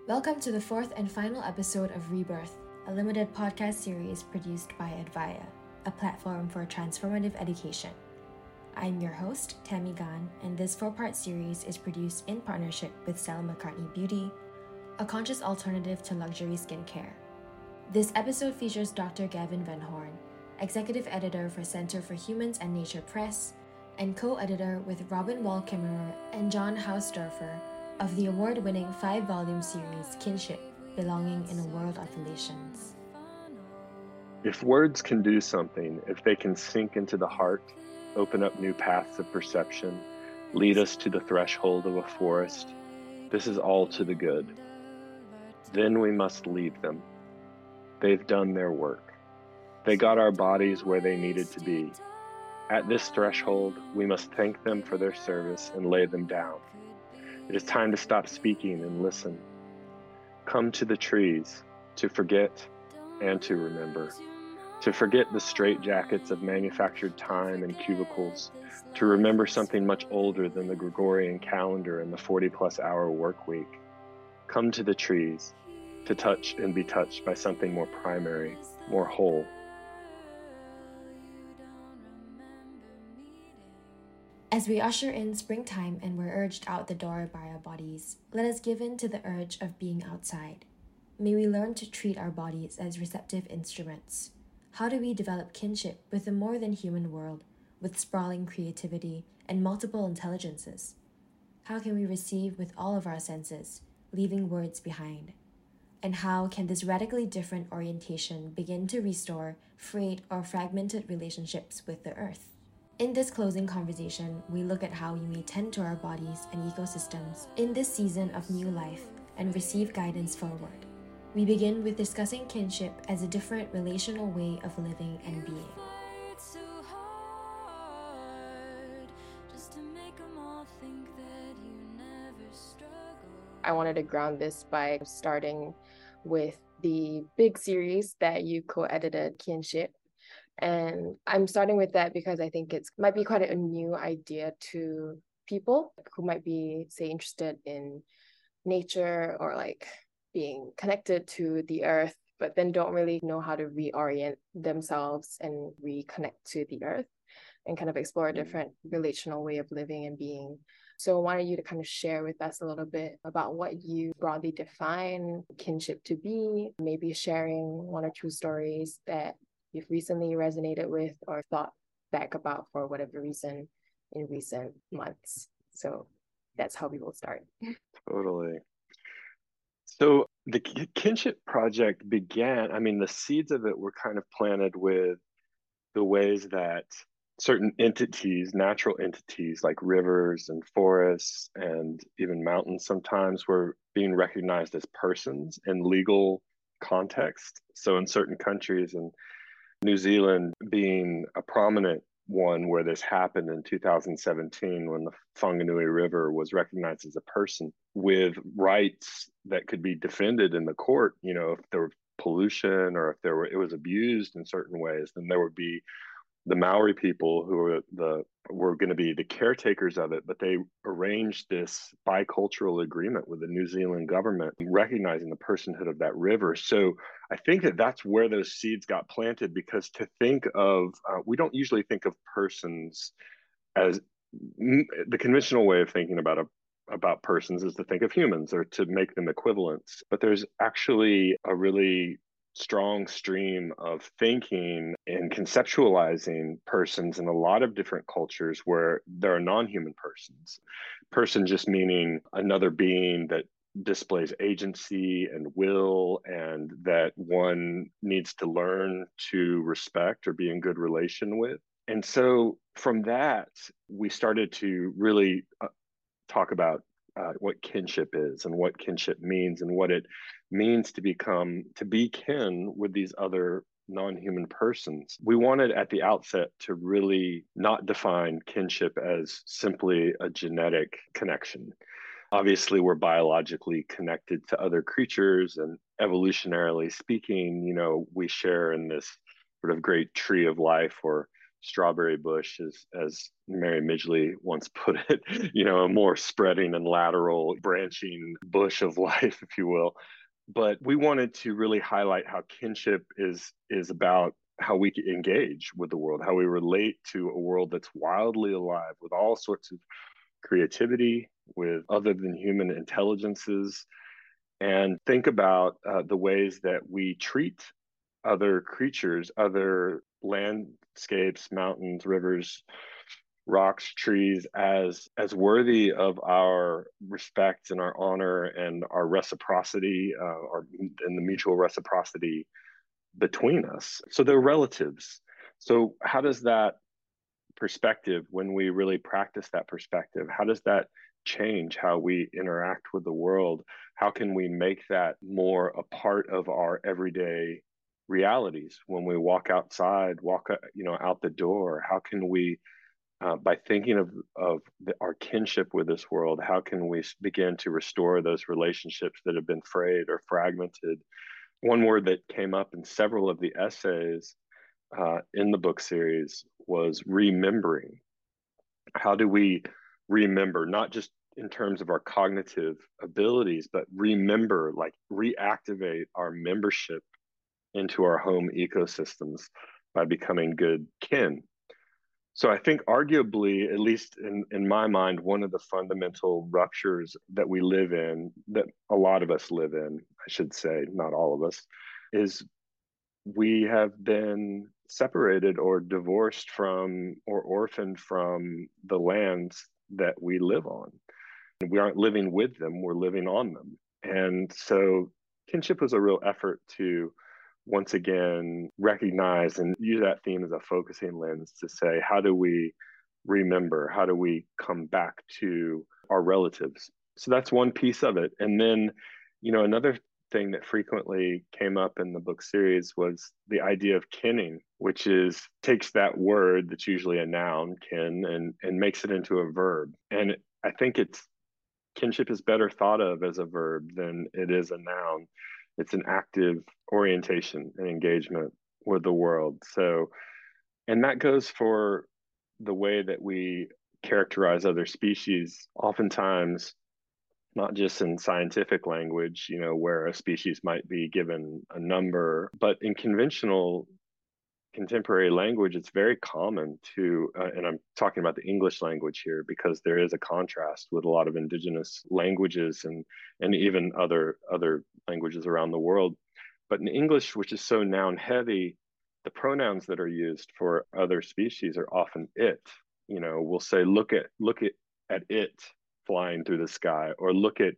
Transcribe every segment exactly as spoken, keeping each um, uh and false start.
Welcome to the fourth and final episode of Rebirth, a limited podcast series produced by Advaya, a platform for transformative education. I'm your host, Tammy Gan, and this four-part series is produced in partnership with Stella McCartney Beauty, a conscious alternative to luxury skincare. This episode features Doctor Gavin Van Horn, executive editor for Center for Humans and Nature Press, and co-editor with Robin Wall Kimmerer and John Hausdorfer of the award-winning five-volume series Kinship, Belonging in a World of Relations. If words can do something, if they can sink into the heart, open up new paths of perception, lead us to the threshold of a forest, this is all to the good. Then we must leave them. They've done their work. They got our bodies where they needed to be. At this threshold, we must thank them for their service and lay them down. It is time to stop speaking and listen. Come to the trees to forget and to remember. To forget the straitjackets of manufactured time and cubicles. To remember something much older than the Gregorian calendar and the forty-plus hour work week. Come to the trees to touch and be touched by something more primary, more whole. As we usher in springtime and we're urged out the door by our bodies, let us give in to the urge of being outside. May we learn to treat our bodies as receptive instruments. How do we develop kinship with a more than human world, with sprawling creativity and multiple intelligences? How can we receive with all of our senses, leaving words behind? And how can this radically different orientation begin to restore frayed or fragmented relationships with the earth? In this closing conversation, we look at how we may tend to our bodies and ecosystems in this season of new life and receive guidance forward. We begin with discussing kinship as a different relational way of living and being. I wanted to ground this by starting with the big series that you co-edited, Kinship. And I'm starting with that because I think it might be quite a new idea to people who might be, say, interested in nature or like being connected to the earth, but then don't really know how to reorient themselves and reconnect to the earth and kind of explore a different relational way of living and being. So I wanted you to kind of share with us a little bit about what you broadly define kinship to be, maybe sharing one or two stories that you've recently resonated with or thought back about for whatever reason in recent months. So that's how we will start. Totally. So the Kinship Project began, I mean, the seeds of it were kind of planted with the ways that certain entities, natural entities like rivers and forests and even mountains sometimes were being recognized as persons in legal context. So in certain countries, and New Zealand being a prominent one where this happened in two thousand seventeen when the Whanganui River was recognized as a person with rights that could be defended in the court. You know, if there were pollution or if there were it was abused in certain ways, then there would be the Maori people who were the were going to be the caretakers of it, but they arranged this bicultural agreement with the New Zealand government, recognizing the personhood of that river. So I think that that's where those seeds got planted, because to think of, uh, we don't usually think of persons as the conventional way of thinking about a about persons is to think of humans or to make them equivalents. But there's actually a really strong stream of thinking and conceptualizing persons in a lot of different cultures where there are non-human persons. Person just meaning another being that displays agency and will, and that one needs to learn to respect or be in good relation with. And so from that, we started to really uh, talk about uh, what kinship is and what kinship means and what it means to become, to be kin with these other non-human persons. We wanted at the outset to really not define kinship as simply a genetic connection. Obviously, we're biologically connected to other creatures, and evolutionarily speaking, you know, we share in this sort of great tree of life or strawberry bush, as, as Mary Midgley once put it, you know, a more spreading and lateral branching bush of life, if you will. But we wanted to really highlight how kinship is is about how we engage with the world, how we relate to a world that's wildly alive with all sorts of creativity, with other than human intelligences, and think about uh, the ways that we treat other creatures, other landscapes, mountains, rivers, rocks, trees, as as worthy of our respect and our honor and our reciprocity, uh, our, and the mutual reciprocity between us. So they're relatives. So how does that perspective, when we really practice that perspective, how does that change how we interact with the world? How can we make that more a part of our everyday realities when we walk outside, walk, you know, out the door? How can we, uh, by thinking of of the, our kinship with this world, how can we begin to restore those relationships that have been frayed or fragmented? One word that came up in several of the essays uh, in the book series was remembering. How do we remember, not just in terms of our cognitive abilities, but remember, like reactivate our membership into our home ecosystems by becoming good kin? So I think arguably, at least in, in my mind, one of the fundamental ruptures that we live in, that a lot of us live in, I should say, not all of us, is we have been separated or divorced from or orphaned from the lands that we live on. We aren't living with them, we're living on them. And so kinship was a real effort to once again recognize and use that theme as a focusing lens to say, how do we remember? How do we come back to our relatives? So that's one piece of it. And then, you know, another thing that frequently came up in the book series was the idea of kinning, which is takes that word that's usually a noun, kin, and and makes it into a verb. And I think it's kinship is better thought of as a verb than it is a noun. It's an active orientation and engagement with the world. So, and that goes for the way that we characterize other species. Oftentimes, not just in scientific language, you know, where a species might be given a number, but in conventional contemporary language, it's very common to, uh, and I'm talking about the English language here because there is a contrast with a lot of indigenous languages and and even other other languages around the world. But in English, which is so noun heavy, the pronouns that are used for other species are often it. You know, we'll say, look at look at at it flying through the sky, or look at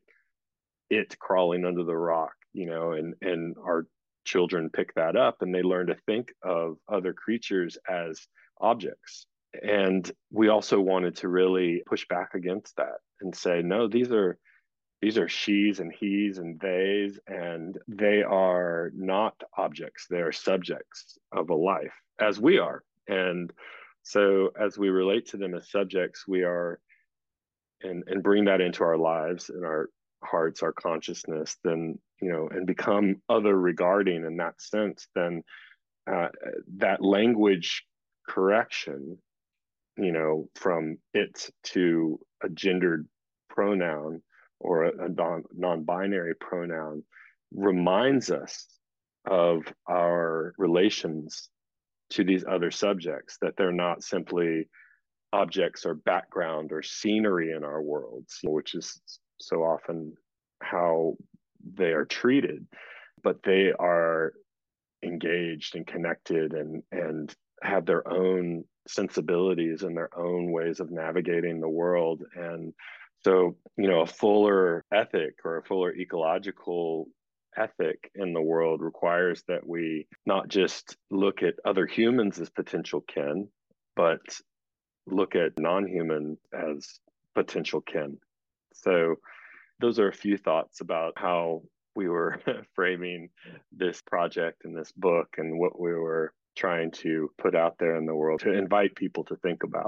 it crawling under the rock, you know, and and our children pick that up and they learn to think of other creatures as objects. And we also wanted to really push back against that and say, no, these are these are she's and he's and they's, and they are not objects. They are subjects of a life, as we are. And so as we relate to them as subjects, we are and and bring that into our lives and our hearts, our consciousness, then, you know, and become other regarding in that sense, then uh, that language correction, you know, from it to a gendered pronoun or a, a non, non-binary pronoun reminds us of our relations to these other subjects, that they're not simply objects or background or scenery in our worlds, which is so often how they are treated, but they are engaged and connected and and have their own sensibilities and their own ways of navigating the world. And so, you know, a fuller ethic or a fuller ecological ethic in the world requires that we not just look at other humans as potential kin, but look at non-human as potential kin. So those are a few thoughts about how we were framing this project and this book and what we were trying to put out there in the world to invite people to think about.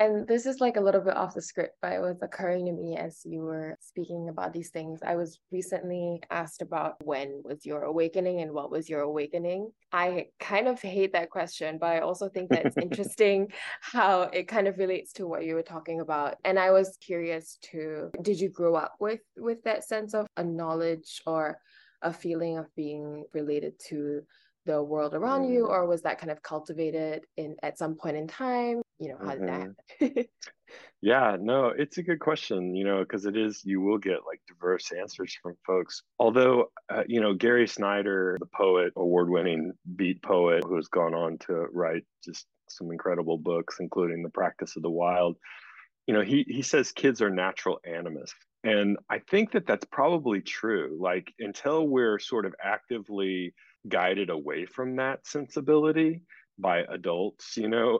And this is like a little bit off the script, but it was occurring to me as you were speaking about these things. I was recently asked about when was your awakening and what was your awakening. I kind of hate that question, but I also think that it's interesting how it kind of relates to what you were talking about. And I was curious to, did you grow up with with that sense of a knowledge or a feeling of being related to the world around you, or was that kind of cultivated in at some point in time? You know, how did that Mm-hmm. happen? Yeah, no, it's a good question, you know, because it is, you will get like diverse answers from folks. Although, uh, you know, Gary Snyder, the poet, award-winning beat poet who has gone on to write just some incredible books, including The Practice of the Wild, you know, he he says kids are natural animists. And I think that that's probably true. Like until we're sort of actively guided away from that sensibility by adults, you know,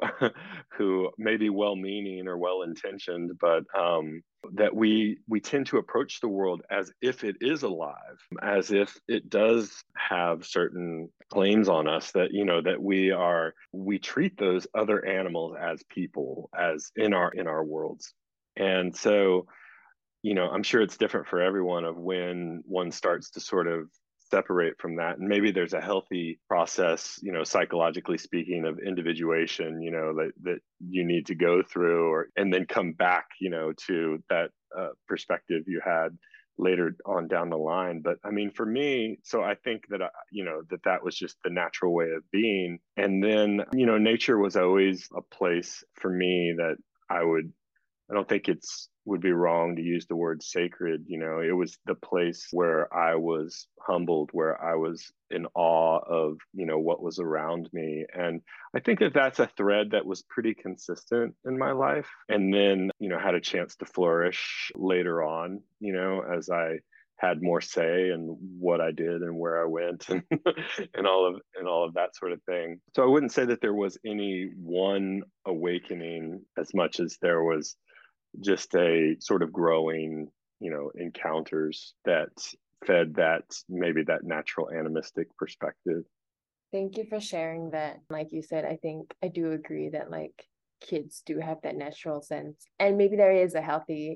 who may be well-meaning or well-intentioned, but um, that we we tend to approach the world as if it is alive, as if it does have certain claims on us, that you know that we are we treat those other animals as people, as in our in our worlds. And so, you know, I'm sure it's different for everyone of when one starts to sort of separate from that. And maybe there's a healthy process, you know, psychologically speaking, of individuation, you know, that, that you need to go through, or and then come back, you know, to that uh, perspective you had later on down the line. But I mean, for me, so I think that, I, you know, that that was just the natural way of being. And then, you know, nature was always a place for me that I would, I don't think it's would be wrong to use the word sacred. You know, it was the place where I was humbled, where I was in awe of, you know, what was around me. And I think that that's a thread that was pretty consistent in my life. And then, you know, had a chance to flourish later on, you know, as I had more say in what I did and where I went and and all of and all of that sort of thing. So I wouldn't say that there was any one awakening as much as there was just a sort of growing, you know, encounters that fed that, maybe that natural animistic perspective. Thank you for sharing that. Like you said, I think I do agree that like kids do have that natural sense. And maybe there is a healthy,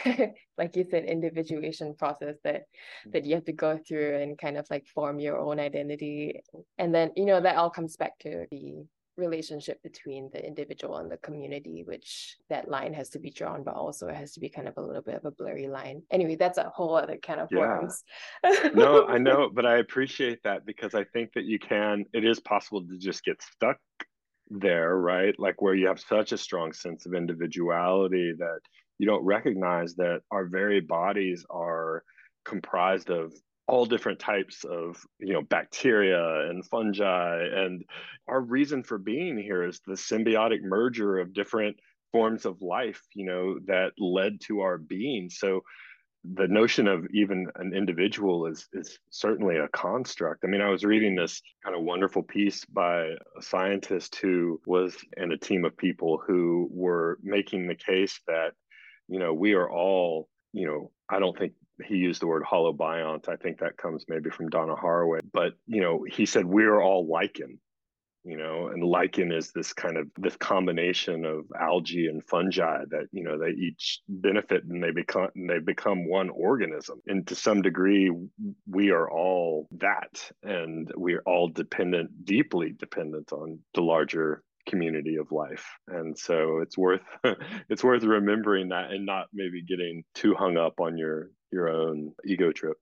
like you said, individuation process that that you have to go through and kind of like form your own identity. And then, you know, that all comes back to the relationship between the individual and the community, which that line has to be drawn, but also it has to be kind of a little bit of a blurry line. Anyway, that's a whole other can of Yeah. worms. No, I know, but I appreciate that, because I think that you can, it is possible to just get stuck there, right? Like where you have such a strong sense of individuality that you don't recognize that our very bodies are comprised of all different types of, you know, bacteria and fungi. And our reason for being here is the symbiotic merger of different forms of life, you know, that led to our being. So the notion of even an individual is is certainly a construct. I mean, I was reading this kind of wonderful piece by a scientist who was in a team of people who were making the case that, you know, we are all, you know, I don't think he used the word holobiont. I think that comes maybe from Donna Haraway. But, you know, he said we're all lichen, you know, and lichen is this kind of this combination of algae and fungi that, you know, they each benefit and they become and they become one organism. And to some degree, we are all that, and we're all dependent, deeply dependent on the larger community of life. And so it's worth it's worth remembering that, and not maybe getting too hung up on your your own ego trip.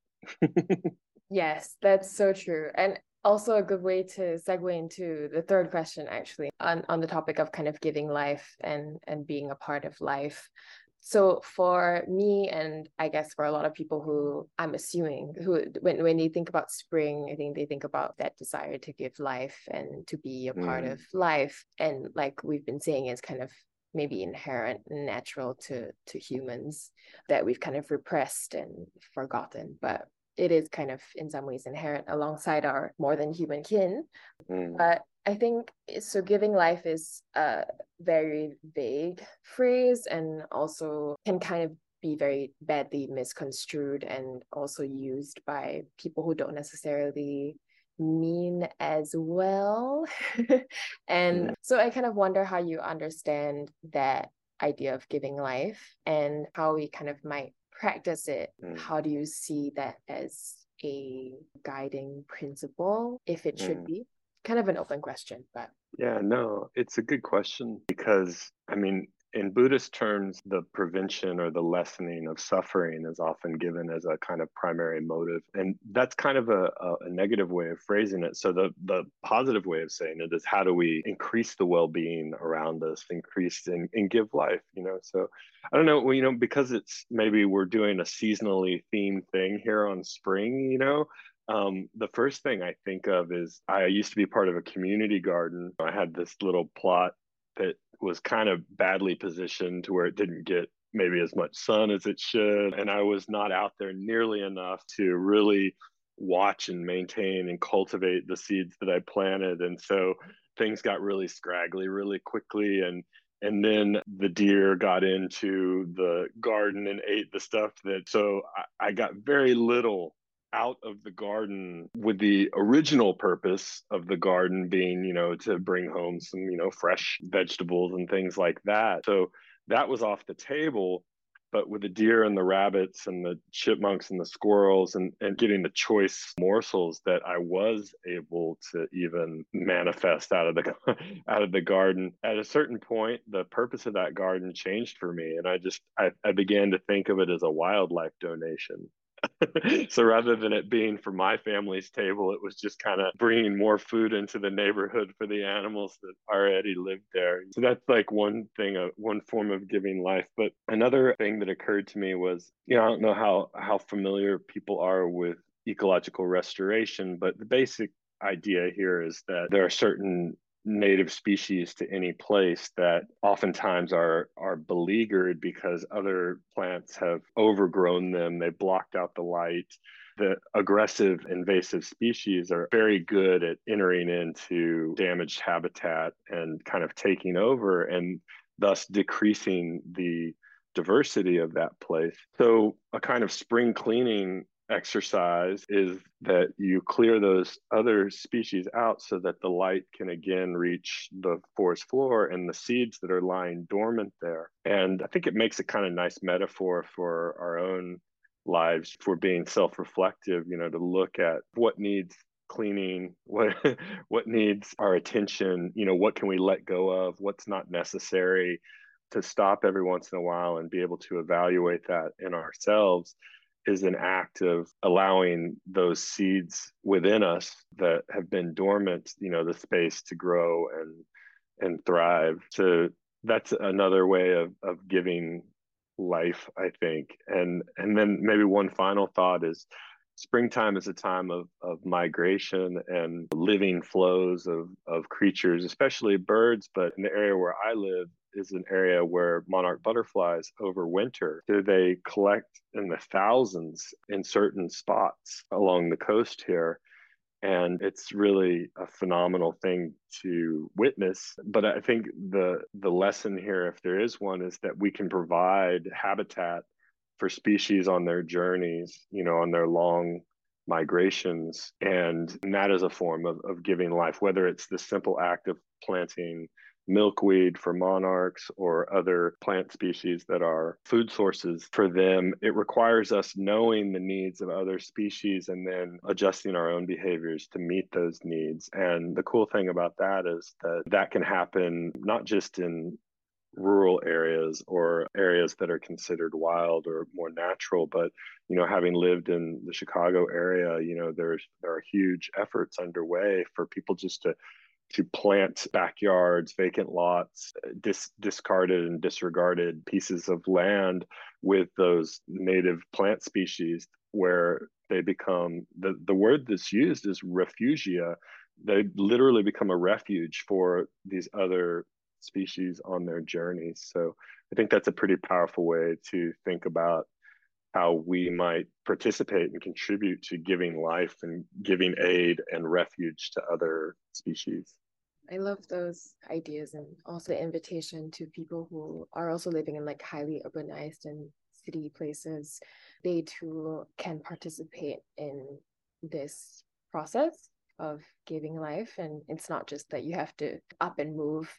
Yes, that's so true. And also a good way to segue into the third question, actually, on, on the topic of kind of giving life and and being a part of life. So for me, and I guess for a lot of people who I'm assuming who when, when they think about spring, I think they think about that desire to give life and to be a part Mm. of life. And like we've been saying, it's kind of maybe inherent and natural to to humans that we've kind of repressed and forgotten. But it is kind of in some ways inherent alongside our more than human kin. Mm. But I think so giving life is a very vague phrase, and also can kind of be very badly misconstrued and also used by people who don't necessarily mean as well. And Mm. so I kind of wonder how you understand that idea of giving life and how we kind of might practice it. Mm. How do you see that as a guiding principle, if it should Mm. be? Kind of an open question, but Yeah, no, it's a good question because, I mean, in Buddhist terms, the prevention or the lessening of suffering is often given as a kind of primary motive. And that's kind of a, a, a negative way of phrasing it. So the, the positive way of saying it is how do we increase the well-being around us, increase and, and give life, you know? So I don't know, well, you know, because it's maybe we're doing a seasonally themed thing here on spring, you know, Um, the first thing I think of is I used to be part of a community garden. I had this little plot that was kind of badly positioned to where it didn't get maybe as much sun as it should. And I was not out there nearly enough to really watch and maintain and cultivate the seeds that I planted. And so things got really scraggly really quickly. And and then the deer got into the garden and ate the stuff that, so I, I got very little out of the garden with the original purpose of the garden being, you know, to bring home some, you know, fresh vegetables and things like that. So that was off the table. But with the deer and the rabbits and the chipmunks and the squirrels and, and getting the choice morsels that I was able to even manifest out of the out of the garden, at a certain point, the purpose of that garden changed for me. And I just I, I began to think of it as a wildlife donation. So rather than it being for my family's table, it was just kind of bringing more food into the neighborhood for the animals that already lived there. So that's like one thing, uh, one form of giving life. But another thing that occurred to me was, you know, I don't know how how familiar people are with ecological restoration, but the basic idea here is that there are certain native species to any place that oftentimes are are beleaguered because other plants have overgrown them. They blocked out the light. The aggressive invasive species are very good at entering into damaged habitat and kind of taking over and thus decreasing the diversity of that place. So a kind of spring cleaning exercise is that you clear those other species out so that the light can again reach the forest floor and the seeds that are lying dormant there. And I think it makes a kind of nice metaphor for our own lives, for being self-reflective, you know, to look at what needs cleaning, what what needs our attention, you know, what can we let go of, what's not necessary, to stop every once in a while and be able to evaluate that in ourselves is an act of allowing those seeds within us that have been dormant, you know, the space to grow and and thrive. So that's another way of of giving life, I think. And and then maybe one final thought is springtime is a time of of migration and living flows of of creatures, especially birds, but in the area where I live is an area where monarch butterflies overwinter. So they collect in the thousands in certain spots along the coast here. And it's really a phenomenal thing to witness. But I think the the lesson here, if there is one, is that we can provide habitat for species on their journeys, you know, on their long migrations. And that is a form of, of giving life, whether it's the simple act of planting milkweed for monarchs or other plant species that are food sources for them. It requires us knowing the needs of other species and then adjusting our own behaviors to meet those needs. And the cool thing about that is that that can happen not just in rural areas or areas that are considered wild or more natural, but you know, having lived in the Chicago area, you know, there's there are huge efforts underway for people just to to plant backyards, vacant lots, dis- discarded and disregarded pieces of land with those native plant species where they become, the, the word that's used is refugia. They literally become a refuge for these other species on their journeys. So I think that's a pretty powerful way to think about how we might participate and contribute to giving life and giving aid and refuge to other species. I love those ideas and also the invitation to people who are also living in like highly urbanized and city places. They too can participate in this process of giving life. And it's not just that you have to up and move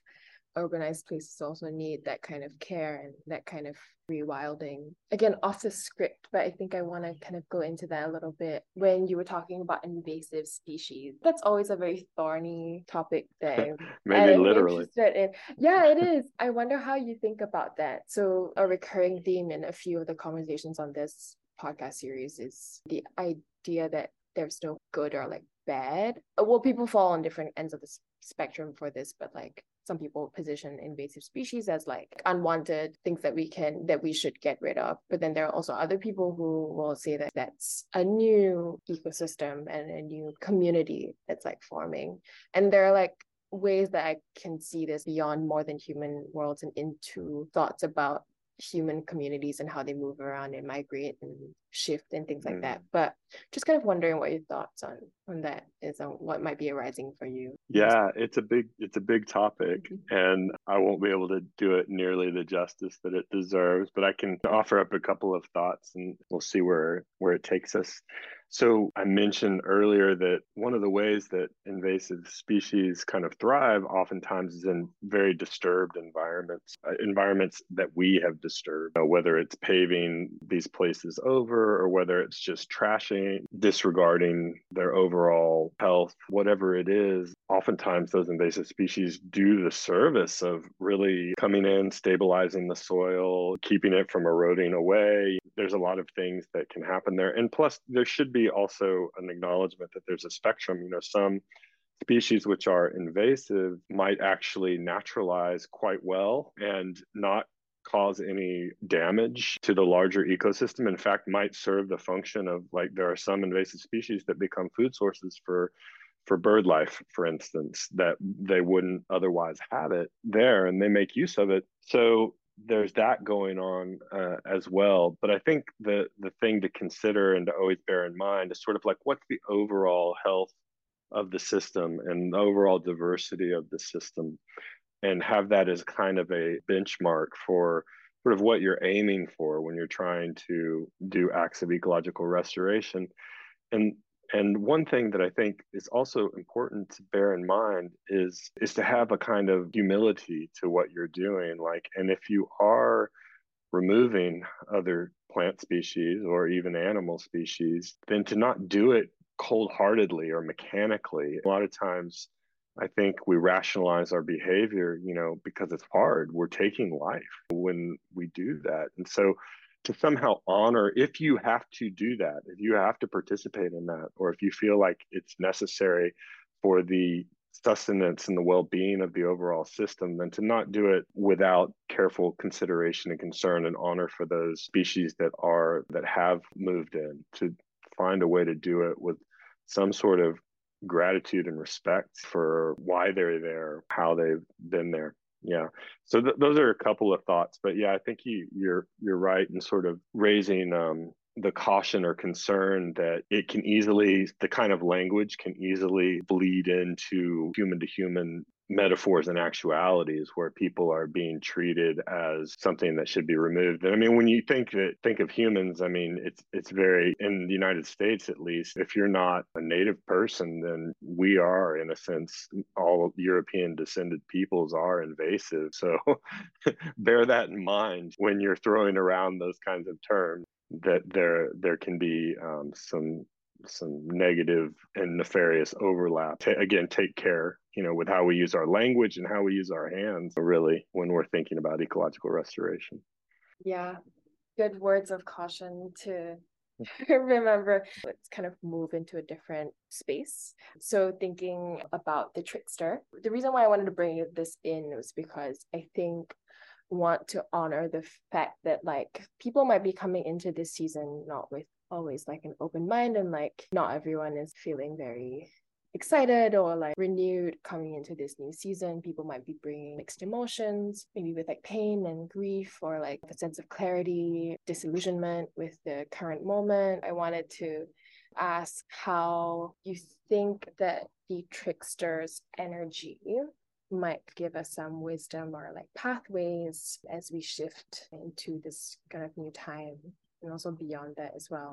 urbanized places also need that kind of care and that kind of rewilding. Again, off the script, but I think I want to kind of go into that a little bit. When you were talking about invasive species, that's always a very thorny topic that maybe I'm literally interested in. Yeah, it is. I wonder how you think about that. So a recurring theme in a few of the conversations on this podcast series is the idea that there's no good or like bad. Well, people fall on different ends of the spectrum for this, but like some people position invasive species as like unwanted things that we can that we should get rid of, but then there are also other people who will say that that's a new ecosystem and a new community that's like forming. And there are like ways that I can see this beyond more than human worlds and into thoughts about human communities and how they move around and migrate and shift and things like mm. that. But just kind of wondering what your thoughts on on that is, on what might be arising for you. Yeah, it's a big it's a big topic, mm-hmm. and I won't be able to do it nearly the justice that it deserves, but I can offer up a couple of thoughts and we'll see where where it takes us. So I mentioned earlier that one of the ways that invasive species kind of thrive oftentimes is in very disturbed environments, uh, environments that we have disturbed, uh, whether it's paving these places over or whether it's just trashing, disregarding their overall health, whatever it is. Oftentimes those invasive species do the service of really coming in, stabilizing the soil, keeping it from eroding away. There's a lot of things that can happen there. And plus, there should be also an acknowledgement that there's a spectrum. You know, some species which are invasive might actually naturalize quite well and not cause any damage to the larger ecosystem. In fact, might serve the function of, like, there are some invasive species that become food sources for for bird life, for instance, that they wouldn't otherwise have it there, and they make use of it. So there's that going on uh, as well. But I think the the thing to consider and to always bear in mind is sort of like, what's the overall health of the system and the overall diversity of the system, and have that as kind of a benchmark for sort of what you're aiming for when you're trying to do acts of ecological restoration. And And one thing that I think is also important to bear in mind is is to have a kind of humility to what you're doing. Like, and if you are removing other plant species or even animal species, then to not do it cold-heartedly or mechanically. A lot of times, I think we rationalize our behavior, you know, because it's hard. We're taking life when we do that. And so to somehow honor, if you have to do that, if you have to participate in that, or if you feel like it's necessary for the sustenance and the well-being of the overall system, then to not do it without careful consideration and concern and honor for those species that are, that have moved in, to find a way to do it with some sort of gratitude and respect for why they're there, how they've been there. Yeah. So th- those are a couple of thoughts, but yeah, I think you, you're you're right in sort of raising um, the caution or concern that it can easily, the kind of language can easily bleed into human to human metaphors and actualities where people are being treated as something that should be removed. And I mean, when you think that think of humans, I mean, it's it's very, in the United States at least, if you're not a native person, then we are, in a sense, all European descended peoples are invasive. So bear that in mind when you're throwing around those kinds of terms, that there there can be um, some some negative and nefarious overlap. Ta- again, take care, you know, with how we use our language and how we use our hands, really, when we're thinking about ecological restoration. Yeah, good words of caution to remember. Let's kind of move into a different space. So thinking about the trickster, the reason why I wanted to bring this in was because I think want to honor the fact that, like, people might be coming into this season not with always like an open mind, and like not everyone is feeling very excited or like renewed coming into this new season. People might be bringing mixed emotions, maybe with like pain and grief, or like a sense of clarity, disillusionment with the current moment. I wanted to ask how you think that the trickster's energy might give us some wisdom or like pathways as we shift into this kind of new time, and also beyond that as well.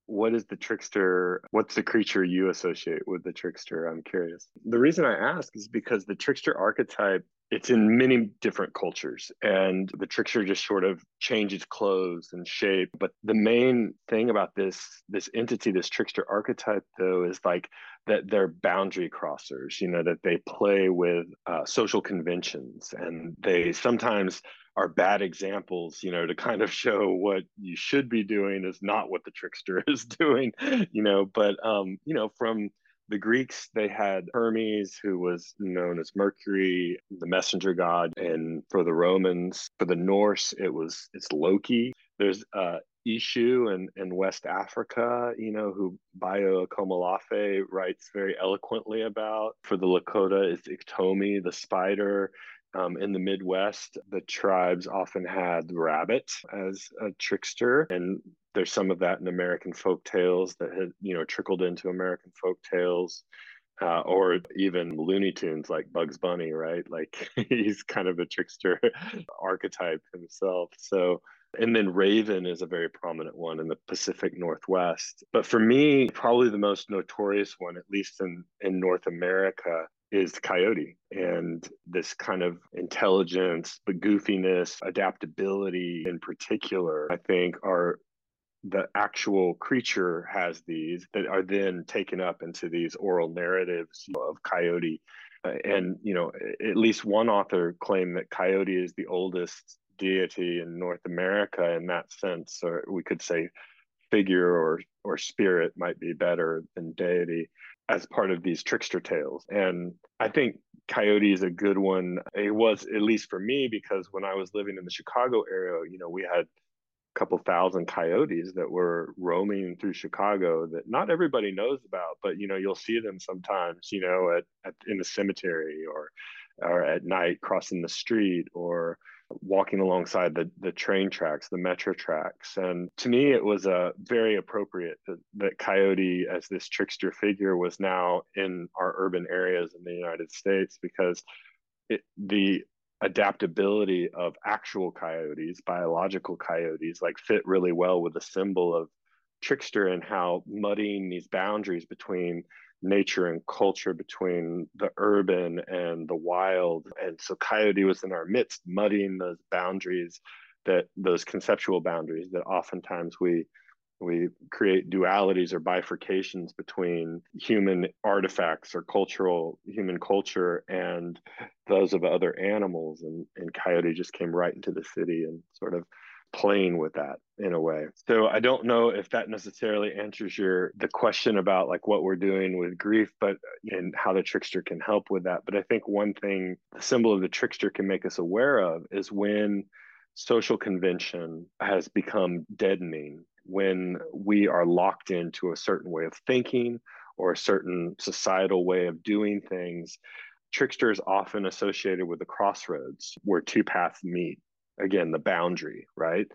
what is the trickster? What's the creature you associate with the trickster? I'm curious. The reason I ask is because the trickster archetype, it's in many different cultures, and the trickster just sort of changes clothes and shape. But the main thing about this this entity, this trickster archetype, though, is like that they're boundary crossers. You know, that they play with uh, social conventions, and they sometimes are bad examples, you know, to kind of show what you should be doing is not what the trickster is doing, you know. But um, you know, from the Greeks, they had Hermes, who was known as Mercury, the messenger god, and for the Romans, for the Norse, it was it's Loki. There's uh, Ishu in, in West Africa, you know, who Bayo Akomolafe writes very eloquently about. For the Lakota, it's Iktomi, the spider. Um, in the Midwest, the tribes often had rabbit as a trickster, and there's some of that in American folk tales that had, you know, trickled into American folk tales, uh, or even Looney Tunes like Bugs Bunny, right? Like he's kind of a trickster archetype himself. So, and then Raven is a very prominent one in the Pacific Northwest. But for me, probably the most notorious one, at least in, in North America, is Coyote, and this kind of intelligence, but goofiness, adaptability in particular, I think are the actual creature has these that are then taken up into these oral narratives of Coyote. Uh, and, you know, at least one author claimed that Coyote is the oldest deity in North America in that sense, or we could say figure or or spirit might be better than deity, as part of these trickster tales. And I think Coyote is a good one. It was, at least for me, because when I was living in the Chicago area, you know, we had a couple thousand coyotes that were roaming through Chicago that not everybody knows about, but you know, you'll see them sometimes, you know, at, at in the cemetery, or or at night crossing the street, or walking alongside the, the train tracks, the metro tracks. And to me, it was uh, very appropriate that, that Coyote, as this trickster figure, was now in our urban areas in the United States, because it, the adaptability of actual coyotes, biological coyotes, like fit really well with the symbol of trickster, and how muddying these boundaries between nature and culture, between the urban and the wild. And so Coyote was in our midst, muddying those boundaries, that those conceptual boundaries that oftentimes we we create dualities or bifurcations between human artifacts or cultural human culture and those of other animals. And, and Coyote just came right into the city and sort of playing with that in a way. So I don't know if that necessarily answers your the question about like what we're doing with grief, but and how the trickster can help with that. But I think one thing the symbol of the trickster can make us aware of is when social convention has become deadening, when we are locked into a certain way of thinking or a certain societal way of doing things. Trickster is often associated with the crossroads where two paths meet. Again, the boundary, right?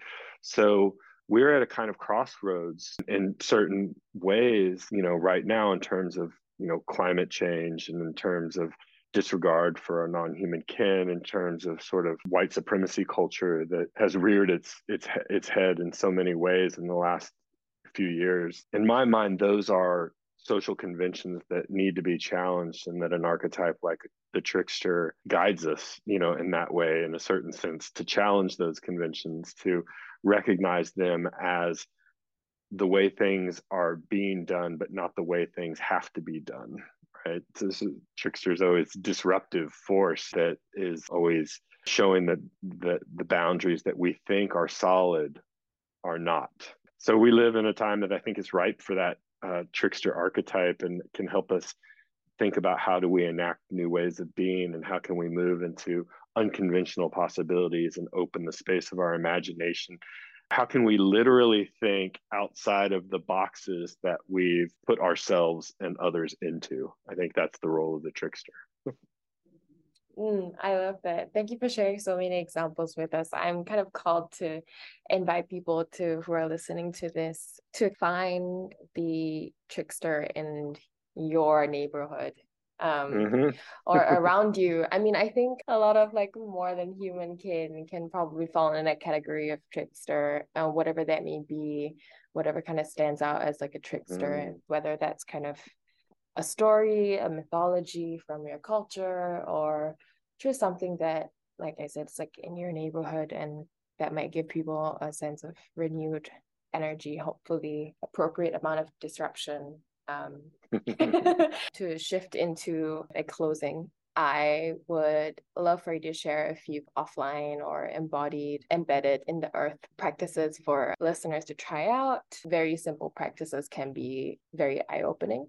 So we're at a kind of crossroads in certain ways, you know, right now, in terms of, you know, climate change, and in terms of disregard for our non-human kin, in terms of sort of white supremacy culture that has reared its its its head in so many ways in the last few years. In my mind, those are social conventions that need to be challenged, and that an archetype like the trickster guides us, you know, in that way, in a certain sense, to challenge those conventions, to recognize them as the way things are being done, but not the way things have to be done. Right. So this is, trickster is always disruptive force that is always showing that the, the boundaries that we think are solid are not. So we live in a time that I think is ripe for that uh, trickster archetype, and can help us think about how do we enact new ways of being, and how can we move into unconventional possibilities and open the space of our imagination. How can we literally think outside of the boxes that we've put ourselves and others into? I think that's the role of the trickster. Mm, I love that. Thank you for sharing so many examples with us. I'm kind of called to invite people to who are listening to this to find the trickster in your neighborhood. Um, mm-hmm. or around you. I mean, I think a lot of like more than human kin can probably fall in that category of trickster, uh, whatever that may be. whatever kind of stands out as like a trickster, Mm. whether that's kind of a story, a mythology from your culture, or just something that, like I said, it's like in your neighborhood and that might give people a sense of renewed energy, hopefully appropriate amount of disruption. Um, to shift into a closing, I would love for you to share a few offline or embodied, embedded in the earth practices for listeners to try out. Very simple practices can be very eye-opening.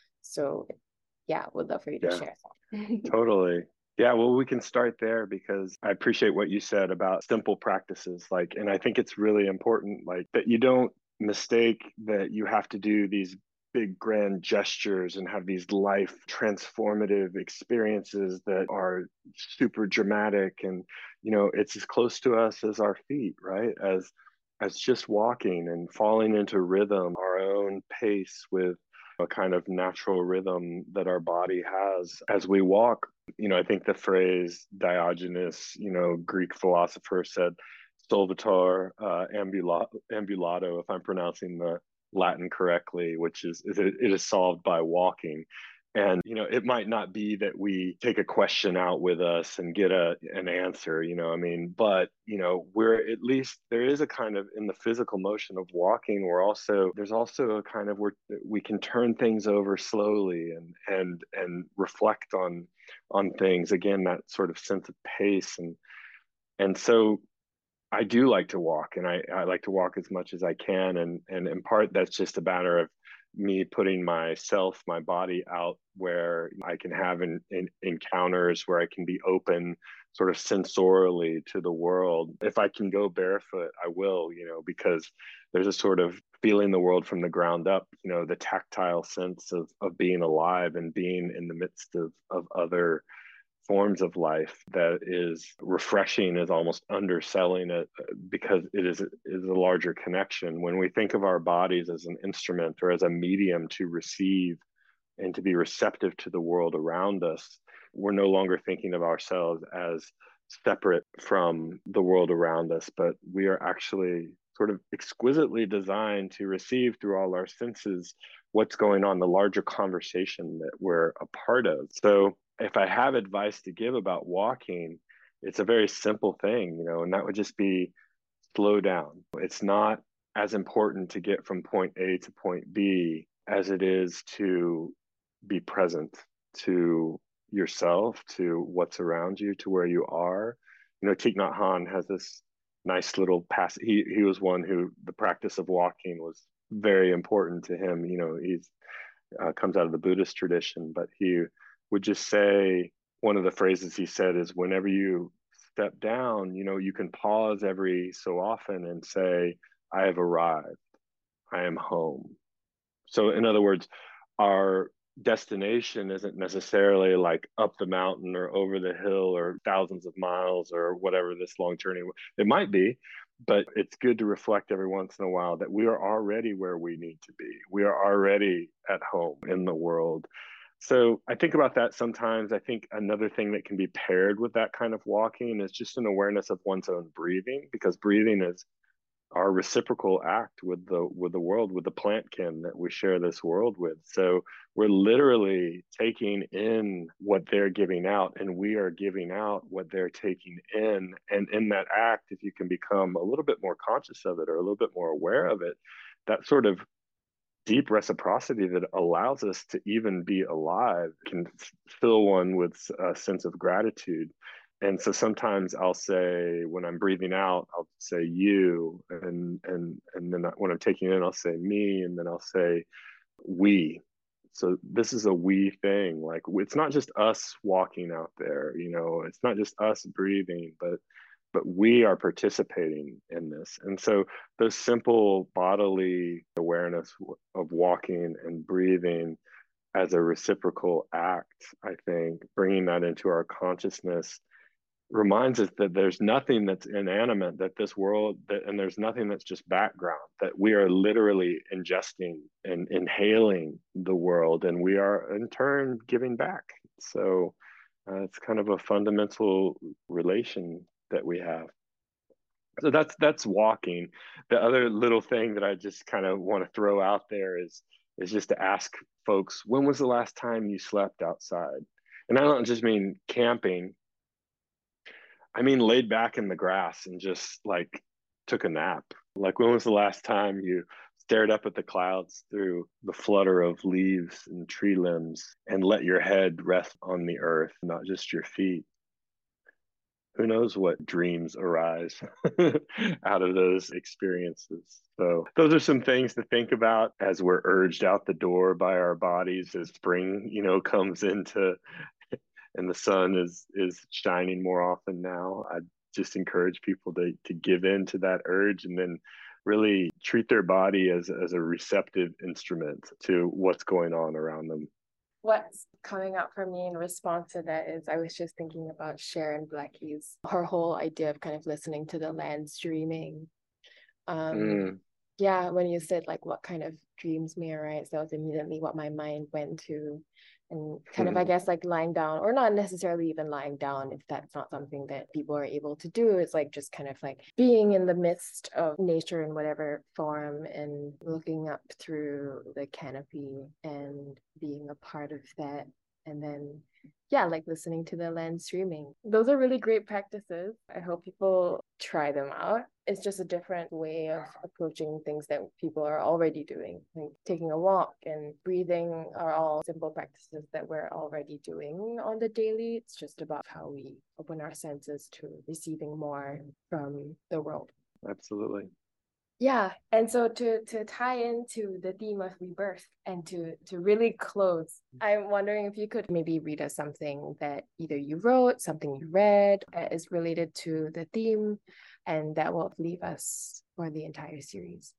So yeah, would love for you to Yeah, share some. totally. Yeah, well, we can start there because I appreciate what you said about simple practices. Like, and I think it's really important, like, that you don't mistake that you have to do these big grand gestures and have these life transformative experiences that are super dramatic. And, you know, it's as close to us as our feet, right? As as just walking and falling into rhythm, our own pace with a kind of natural rhythm that our body has as we walk. You know, I think the phrase Diogenes, you know, Greek philosopher, said solvitur uh, ambulato, if I'm pronouncing the Latin correctly, which is, is it, it is solved by walking. And, you know, it might not be that we take a question out with us and get a an answer, you know, I mean, but, you know, we're at least there is a kind of in the physical motion of walking, we're also there's also a kind of where we can turn things over slowly and and and reflect on on things. Again, that sort of sense of pace. And and so I do like to walk, and I, I like to walk as much as I can. And, and in part, that's just a matter of me putting myself, my body out where I can have in, in, encounters where I can be open sort of sensorially to the world. If I can go barefoot, I will, you know, because there's a sort of feeling the world from the ground up, you know, the tactile sense of, of being alive and being in the midst of, of other forms of life that is refreshing, is almost underselling it because it is, is a larger connection. When we think of our bodies as an instrument or as a medium to receive and to be receptive to the world around us, we're no longer thinking of ourselves as separate from the world around us, but we are actually sort of exquisitely designed to receive through all our senses what's going on, the larger conversation that we're a part of. So if I have advice to give about walking, it's a very simple thing, you know, and that would just be slow down. It's not as important to get from point A to point B as it is to be present to yourself, to what's around you, to where you are. You know, Thich Nhat Hanh has this nice little pass. He he was one who the practice of walking was very important to him. You know, he's uh, comes out of the Buddhist tradition, but he would just say, one of the phrases he said is, whenever you step down, you know, you can pause every so often and say, I have arrived, I am home. So in other words, our destination isn't necessarily like up the mountain or over the hill or thousands of miles or whatever this long journey. It might be, but it's good to reflect every once in a while that we are already where we need to be. We are already at home in the world. So I think about that sometimes. I think another thing that can be paired with that kind of walking is just an awareness of one's own breathing, because breathing is our reciprocal act with the with the world, with the plant kin that we share this world with. So we're literally taking in what they're giving out, and we are giving out what they're taking in. And in that act, if you can become a little bit more conscious of it or a little bit more aware of it, that sort of deep reciprocity that allows us to even be alive can fill one with a sense of gratitude. And so sometimes I'll say, when I'm breathing out, I'll say you, and and and then when I'm taking in, I'll say me, and then I'll say we. So this is a we thing. Like, it's not just us walking out there, you know, it's not just us breathing, but but we are participating in this. And so those simple bodily awareness of walking and breathing as a reciprocal act, I think, bringing that into our consciousness reminds us that there's nothing that's inanimate, that this world, that, and there's nothing that's just background, that we are literally ingesting and inhaling the world, and we are in turn giving back. So uh, it's kind of a fundamental relation that we have. So that's that's walking. The other little thing that I just kind of want to throw out there is is just to ask folks, when was the last time you slept outside? And I don't just mean camping. I mean laid back in the grass and just like took a nap. Like when was the last time you stared up at the clouds through the flutter of leaves and tree limbs and let your head rest on the earth, not just your feet? Who knows what dreams arise out of those experiences. So those are some things to think about as we're urged out the door by our bodies as spring, you know, comes into and the sun is is shining more often now. I just encourage people to to give in to that urge and then really treat their body as as a receptive instrument to what's going on around them. What's coming up for me in response to that is I was just thinking about Sharon Blackie's her whole idea of kind of listening to the land's dreaming. Um, Mm. yeah, when you said like what kind of dreams may arise, that was immediately what my mind went to. And kind of, I guess, like lying down, or not necessarily even lying down if that's not something that people are able to do. It's like just kind of like being in the midst of nature in whatever form and looking up through the canopy and being a part of that. And then, yeah, like listening to the land streaming. Those are really great practices. I hope people try them out. It's just a different way of approaching things that people are already doing. Like taking a walk and breathing are all simple practices that we're already doing on the daily. It's just about how we open our senses to receiving more from the world. Absolutely. Yeah, and so to to tie into the theme of rebirth and to to really close, I'm wondering if you could maybe read us something that either you wrote, something you read that is related to the theme, and that will leave us for the entire series.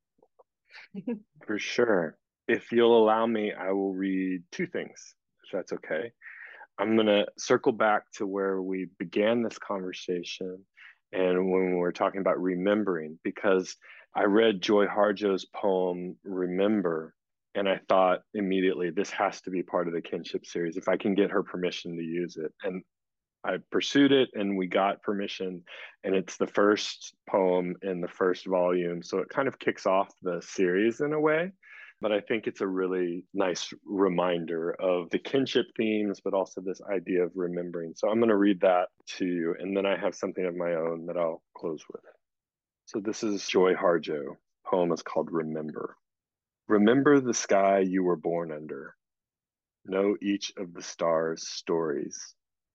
For sure. If you'll allow me, I will read two things, if that's okay. I'm going to circle back to where we began this conversation and when we were talking about remembering, because I read Joy Harjo's poem, Remember, and I thought immediately, this has to be part of the kinship series if I can get her permission to use it. And I pursued it and we got permission, and it's the first poem in the first volume. So it kind of kicks off the series in a way. But I think it's a really nice reminder of the kinship themes, but also this idea of remembering. So I'm going to read that to you, and then I have something of my own that I'll close with. So this is Joy Harjo. Poem is called Remember. Remember the sky you were born under. Know each of the stars' stories.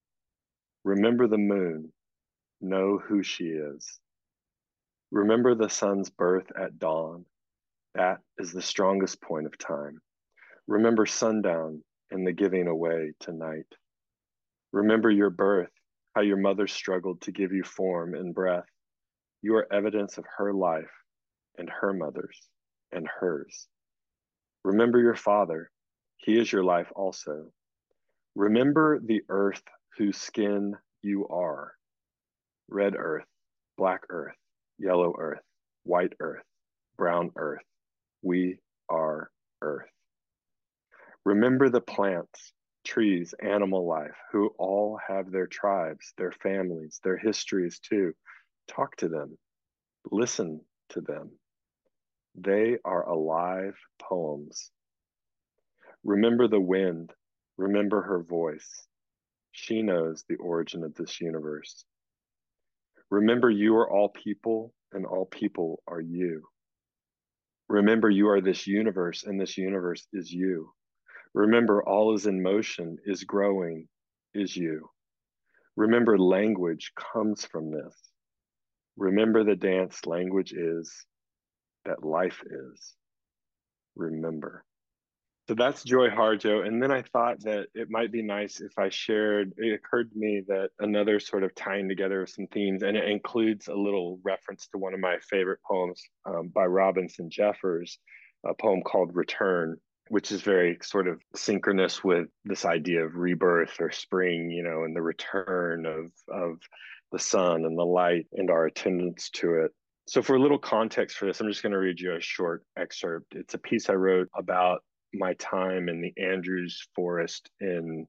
Remember the moon. Know who she is. Remember the sun's birth at dawn. That is the strongest point of time. Remember sundown and the giving away to night. Remember your birth, how your mother struggled to give you form and breath. You are evidence of her life and her mother's and hers. Remember your father. He is your life also. Remember the earth whose skin you are. Red earth, black earth, yellow earth, white earth, brown earth. We are earth. Remember the plants, trees, animal life, who all have their tribes, their families, their histories too. Talk to them. Listen to them. They are alive poems. Remember the wind. Remember her voice. She knows the origin of this universe. Remember you are all people and all people are you. Remember you are this universe and this universe is you. Remember all is in motion, is growing, is you. Remember language comes from this. Remember the dance language is, that life is. Remember. So that's Joy Harjo. And then I thought that it might be nice if I shared, it occurred to me that another sort of tying together of some themes, and it includes a little reference to one of my favorite poems um, by Robinson Jeffers, a poem called Return, which is very sort of synchronous with this idea of rebirth or spring, you know, and the return of, of the sun and the light and our attendance to it. So for a little context for this, I'm just going to read you a short excerpt. It's a piece I wrote about my time in the Andrews Forest in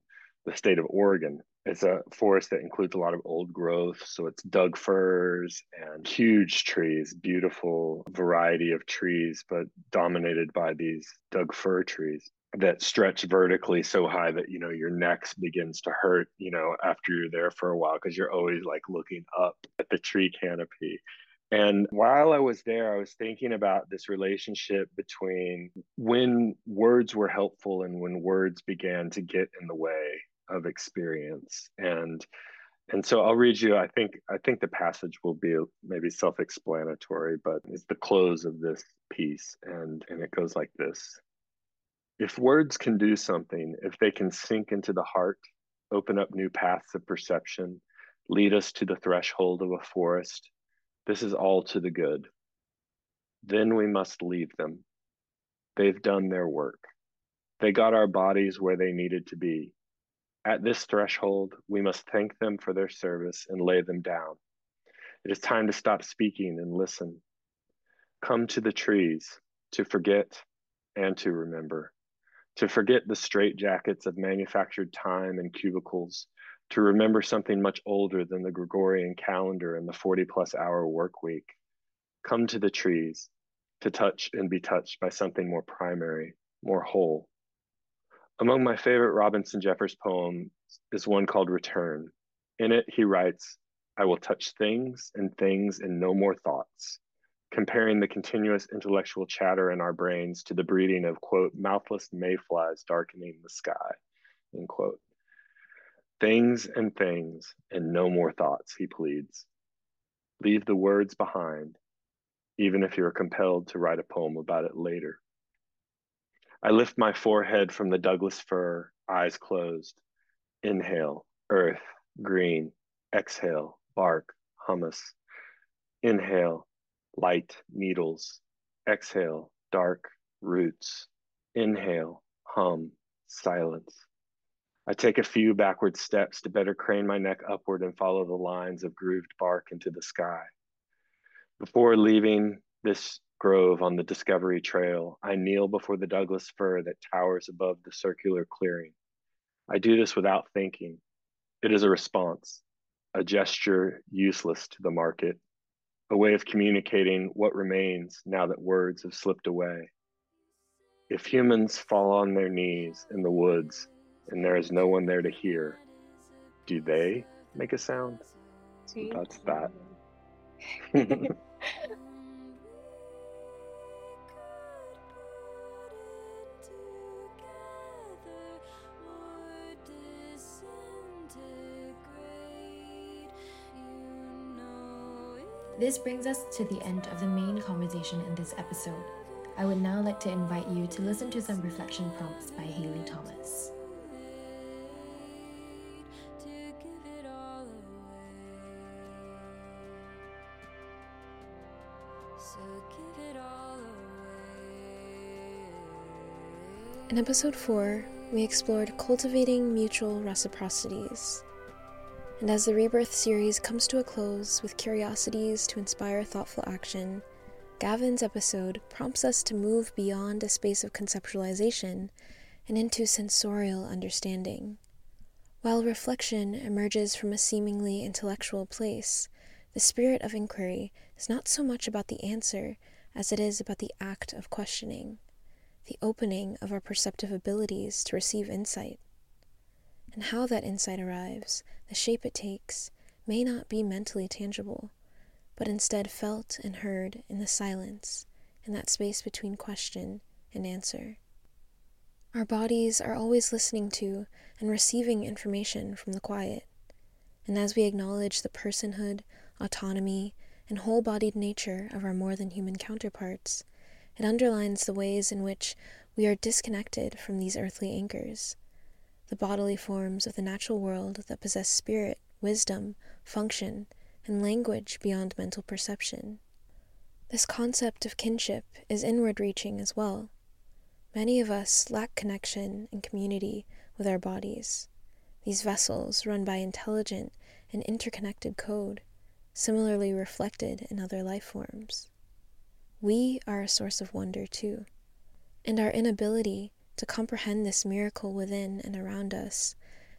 the state of Oregon. It's a forest that includes a lot of old growth. So it's Doug firs and huge trees, beautiful variety of trees, but dominated by these Doug fir trees that stretch vertically so high that, you know, your neck begins to hurt, you know, after you're there for a while, because you're always like looking up at the tree canopy. And while I was there, I was thinking about this relationship between when words were helpful and when words began to get in the way of experience. And and so I'll read you, I think I think the passage will be maybe self-explanatory, but it's the close of this piece. And, and it goes like this. If words can do something, if they can sink into the heart, open up new paths of perception, lead us to the threshold of a forest, this is all to the good. Then we must leave them. They've done their work. They got our bodies where they needed to be. At this threshold, we must thank them for their service and lay them down. It is time to stop speaking and listen. Come to the trees to forget and to remember. To forget the straitjackets of manufactured time and cubicles, to remember something much older than the Gregorian calendar and the forty plus hour work week. Come to the trees to touch and be touched by something more primary, more whole. Among my favorite Robinson Jeffers poems is one called Return. In it, he writes, I will touch things and things and no more thoughts, comparing the continuous intellectual chatter in our brains to the breeding of, quote, mouthless mayflies darkening the sky, end quote. Things and things and no more thoughts, he pleads. Leave the words behind, even if you're compelled to write a poem about it later. I lift my forehead from the Douglas fir, eyes closed. Inhale, earth, green. Exhale, bark, hummus. Inhale, light, needles. Exhale, dark, roots. Inhale, hum, silence. I take a few backward steps to better crane my neck upward and follow the lines of grooved bark into the sky. Before leaving this grove on the Discovery Trail, I kneel before the Douglas fir that towers above the circular clearing. I do this without thinking. It is a response, a gesture useless to the market, a way of communicating what remains now that words have slipped away. If humans fall on their knees in the woods and there is no one there to hear, do they make a sound? See? That's that. This brings us to the end of the main conversation in this episode. I would now like to invite you to listen to some reflection prompts by Haley Thomas. In episode four, we explored cultivating mutual reciprocities. And as the Rebirth series comes to a close with curiosities to inspire thoughtful action, Gavin's episode prompts us to move beyond a space of conceptualization and into sensorial understanding. While reflection emerges from a seemingly intellectual place, the spirit of inquiry is not so much about the answer as it is about the act of questioning, the opening of our perceptive abilities to receive insight. And how that insight arrives, the shape it takes, may not be mentally tangible, but instead felt and heard in the silence, in that space between question and answer. Our bodies are always listening to and receiving information from the quiet, and as we acknowledge the personhood, autonomy, and whole-bodied nature of our more-than-human counterparts, it underlines the ways in which we are disconnected from these earthly anchors, the bodily forms of the natural world that possess spirit, wisdom, function, and language beyond mental perception. This concept of kinship is inward-reaching as well. Many of us lack connection and community with our bodies, these vessels run by intelligent and interconnected code, similarly reflected in other life forms. We are a source of wonder too, and our inability to comprehend this miracle within and around us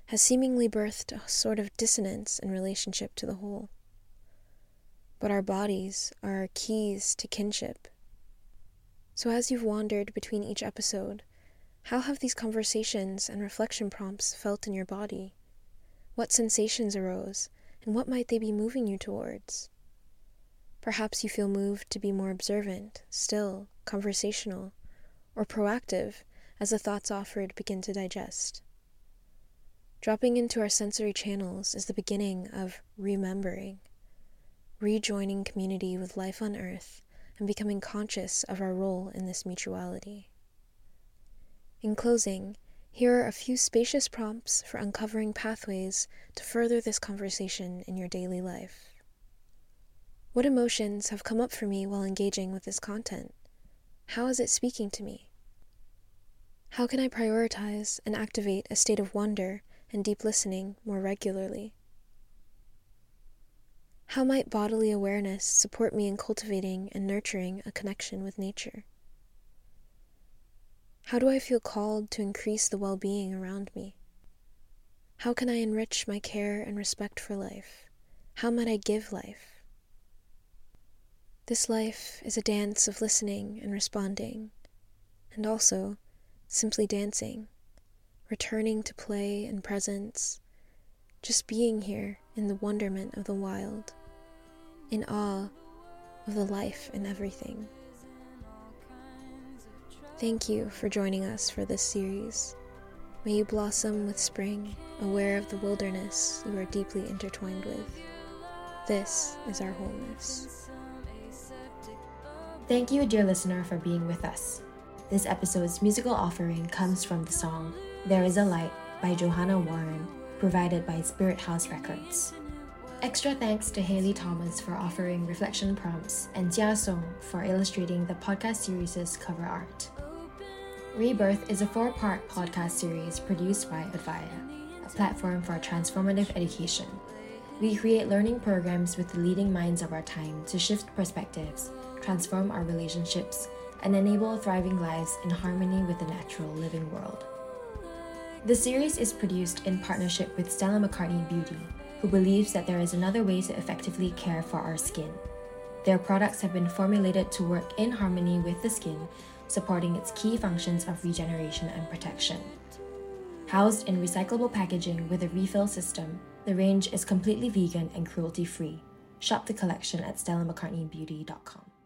has seemingly birthed a sort of dissonance in relationship to the whole. But our bodies are our keys to kinship. So as you've wandered between each episode, how have these conversations and reflection prompts felt in your body? What sensations arose, and what might they be moving you towards? Perhaps you feel moved to be more observant, still, conversational, or proactive as the thoughts offered begin to digest. Dropping into our sensory channels is the beginning of remembering, rejoining community with life on Earth, and becoming conscious of our role in this mutuality. In closing, here are a few spacious prompts for uncovering pathways to further this conversation in your daily life. What emotions have come up for me while engaging with this content? How is it speaking to me? How can I prioritize and activate a state of wonder and deep listening more regularly? How might bodily awareness support me in cultivating and nurturing a connection with nature? How do I feel called to increase the well-being around me? How can I enrich my care and respect for life? How might I give life? This life is a dance of listening and responding, and also simply dancing, returning to play and presence, just being here in the wonderment of the wild, in awe of the life in everything. Thank you for joining us for this series. May you blossom with spring, aware of the wilderness you are deeply intertwined with. This is our wholeness. Thank you, dear listener, for being with us. This episode's musical offering comes from the song There Is a Light by Johanna Warren, provided by Spirit House Records. Extra thanks to Haley Thomas for offering reflection prompts and Jia Song for illustrating the podcast series' cover art. Rebirth is a four-part podcast series produced by Advaya, a platform for transformative education. We create learning programs with the leading minds of our time to shift perspectives, transform our relationships, and enable thriving lives in harmony with the natural living world. The series is produced in partnership with Stella McCartney Beauty, who believes that there is another way to effectively care for our skin. Their products have been formulated to work in harmony with the skin, supporting its key functions of regeneration and protection. Housed in recyclable packaging with a refill system, the range is completely vegan and cruelty-free. Shop the collection at stella mccartney beauty dot com.